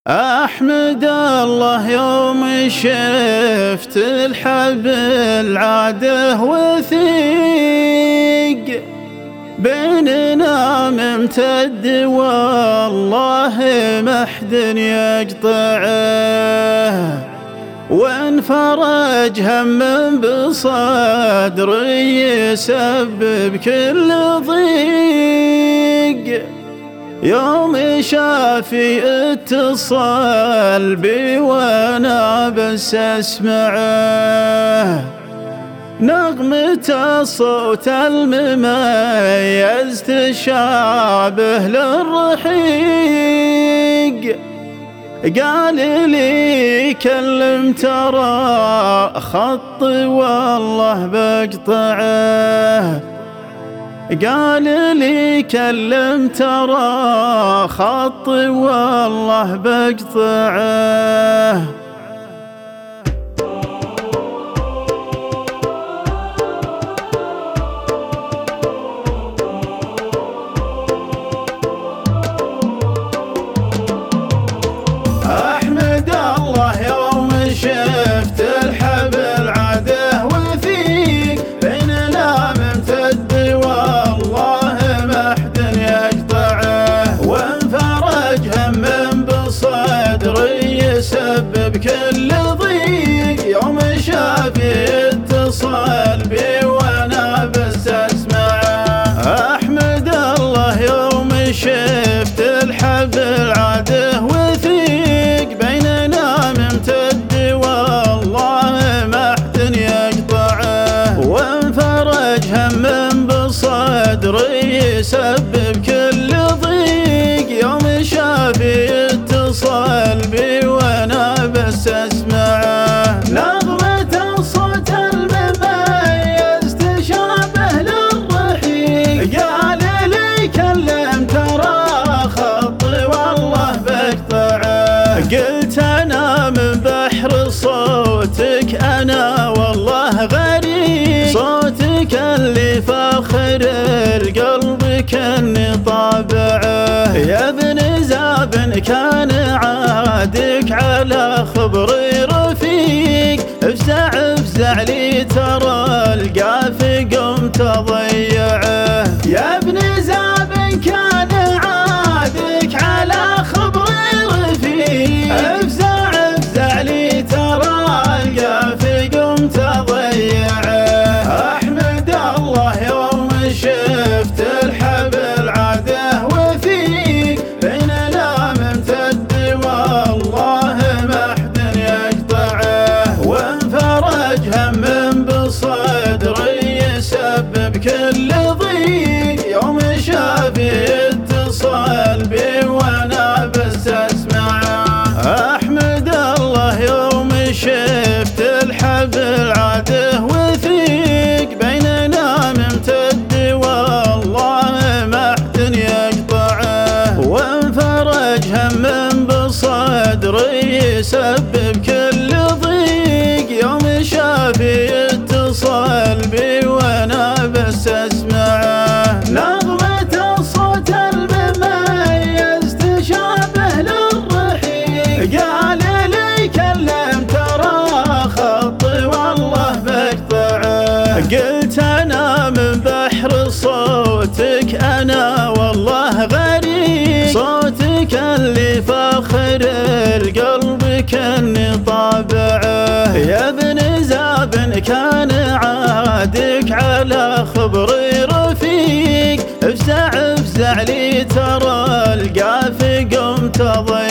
أحمد الله يوم شفت الحبل عاده وثيق بيننا ممتد والله ما حد يقطعه، وانفرج هم بصدري يسبب كل ضيق. يوم شافي اتصل بي وانا بس اسمعه، نغمة الصوت المميز تشابه للرحيق. قال لي كلم ترى خطي والله بقطعه، قال لي كلم ترى خطي والله بقطعه. أحمد الله يوم شفت الحبل عاده وثيق بيننا ممتد والله ما حد يقطعه، وانفرج هم بصدري يسبب كل ضيق. يوم شافي اتصل بي وانا بس اسمعه، أحمد الله يوم شفت الحبل عاده وثيق بيننا ممتد والله ما حد يقطعه، وانفرج هم بصدري يسبب كل ضيق. يوم شافي اتصل بي وانا بس اسمعه، نغمة الصوت المميز تشابه للرحيق. قال لي كلم ترى خطي والله بقطعه، قلت انا من بحر صوتك انا والله غريق، صوتك اللي فاخر القلب كاني طابعه. يا ابن زاب كان عادك على خبري رفيق، افزع افزع لي ترى القافي قمت اضيعه. يا ابن زاب كان عادك على خبري رفيق، افزع افزع لي ترى القافي قمت اضيعه. أحمد الله يوم شفت الحبل عاده وثيق بيننا ممتد والله ما حد يقطعه، وانفرج هم بصدري يسبب كل ضيق. يوم شافي اتصل بي وانا بس اسمعه، أحمد الله يوم شفت الحبل عاده وثيق بيننا ممتد والله ما حد يقطعه، وانفرج هم بصدري يسبب كل ضيق. يوم شافي اتصل بي وانا بس اسمعه، نغمة الصوت المميز تشابه للرحيق. قال لي كلم ترى خطي والله بقطعه، قلت انا من بحر صوتك انا والله غريق، صوتك اللي فاخر القلب كاني طابعه. يا ابن زاب كان عادك على خبري رفيق، افزع افزع لي ترى القافي قمت اضيعه.